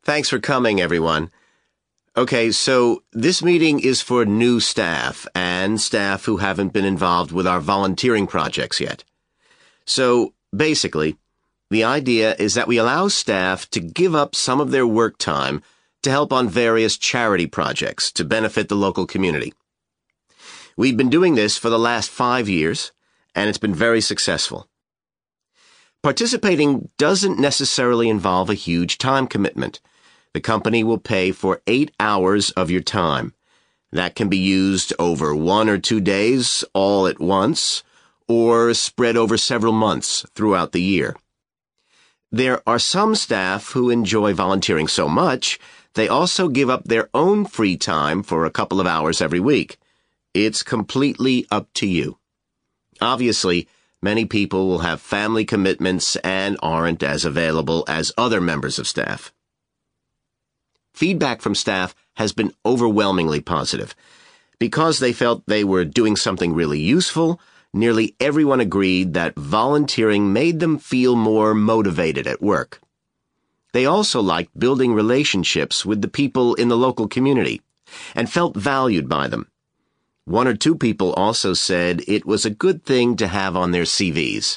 Thanks for coming, everyone. Okay, so this meeting is for new staff and staff who haven't been involved with our volunteering projects yet. So, basically, the idea is that we allow staff to give up some of their work time to help on various charity projects to benefit the local community. We've been doing this for the last 5 years, and it's been very successful. Participating doesn't necessarily involve a huge time commitment. The company will pay for 8 hours of your time. That can be used over 1 or 2 days all at once, or spread over several months throughout the year. There are some staff who enjoy volunteering so much, they also give up their own free time for a couple of hours every week. It's completely up to you. Obviously, many people will have family commitments and aren't as available as other members of staff. Feedback from staff has been overwhelmingly positive. Because they felt they were doing something really useful, nearly everyone agreed that volunteering made them feel more motivated at work. They also liked building relationships with the people in the local community and felt valued by them. 1 or 2 people also said it was a good thing to have on their CVs.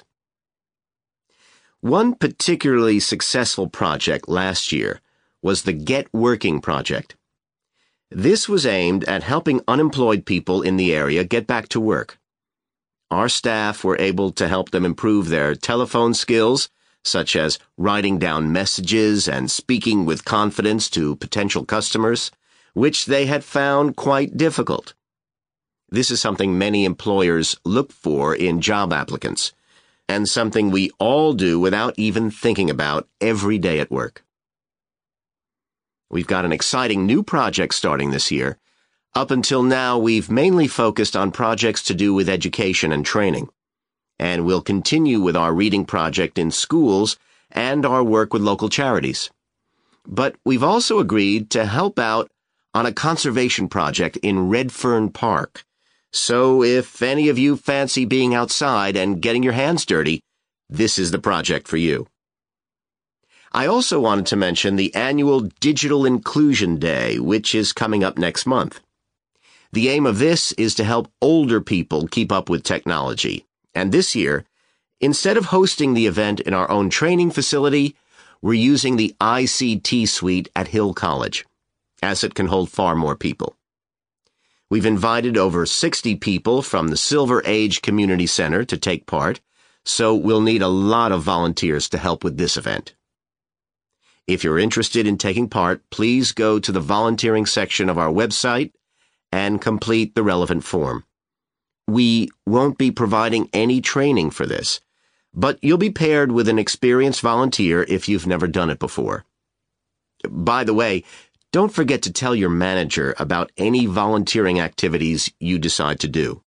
One particularly successful project last year was the Get Working project. This was aimed at helping unemployed people in the area get back to work. Our staff were able to help them improve their telephone skills, such as writing down messages and speaking with confidence to potential customers, which they had found quite difficult. This is something many employers look for in job applicants, and something we all do without even thinking about every day at work. We've got an exciting new project starting this year. Up until now, we've mainly focused on projects to do with education and training. And we'll continue with our reading project in schools and our work with local charities. But we've also agreed to help out on a conservation project in Redfern Park. So if any of you fancy being outside and getting your hands dirty, this is the project for you. I also wanted to mention the annual Digital Inclusion Day, which is coming up next month. The aim of this is to help older people keep up with technology. And this year, instead of hosting the event in our own training facility, we're using the ICT suite at Hill College, as it can hold far more people. We've invited over 60 people from the Silver Age Community Center to take part, so we'll need a lot of volunteers to help with this event. If you're interested in taking part, please go to the volunteering section of our website and complete the relevant form. We won't be providing any training for this, but you'll be paired with an experienced volunteer if you've never done it before. By the way, don't forget to tell your manager about any volunteering activities you decide to do.